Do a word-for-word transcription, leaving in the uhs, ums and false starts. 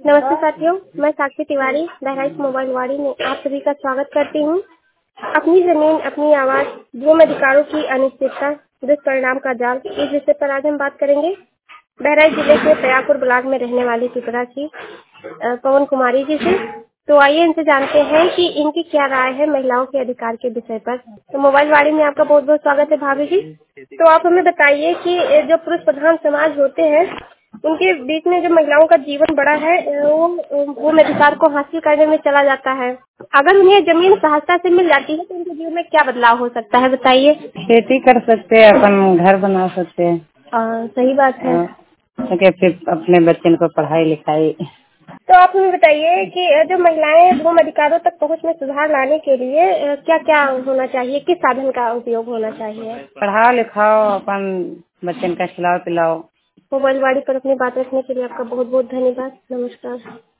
नमस्ते साथियों, मैं साक्षी तिवारी बहराइच मोबाइल वाड़ी में आप सभी का स्वागत करती हूँ। अपनी जमीन अपनी आवाज भूमि अधिकारों की अनिश्चितता दुष्परिणाम का जाल, इस विषय पर आज हम बात करेंगे। बहराइच जिले के प्रयागपुर ब्लॉक में रहने वाली पिपरा की अ, पवन कुमारी जी से। तो आइए इनसे जानते हैं कि इनकी क्या राय है महिलाओं के अधिकार के विषय पर। तो मोबाइल वाड़ी में आपका बहुत बहुत स्वागत है भाभी जी। तो आप हमें बताइए कि जो पुरुष प्रधान समाज होते हैं उनके बीच में जो महिलाओं का जीवन बड़ा है वो वो अधिकार को हासिल करने में चला जाता है। अगर उन्हें जमीन सहजता से मिल जाती है तो उनके जीवन में क्या बदलाव हो सकता है, बताइए। खेती कर सकते हैं, अपन घर बना सकते हैं। आ, सही बात है। आ, कि फिर अपने बच्चों को पढ़ाई लिखाई। तो आप हमें बताइए कि जो महिलाएं भूमि अधिकारों तक पहुंच में सुधार लाने के लिए क्या क्या होना चाहिए, किस साधन का उपयोग होना चाहिए। पढ़ाओ लिखाओ, अपन बच्चन का खिलाओ पिलाओ। मोबाइल वाड़ी पर अपनी बात रखने के लिए आपका बहुत बहुत धन्यवाद। नमस्कार।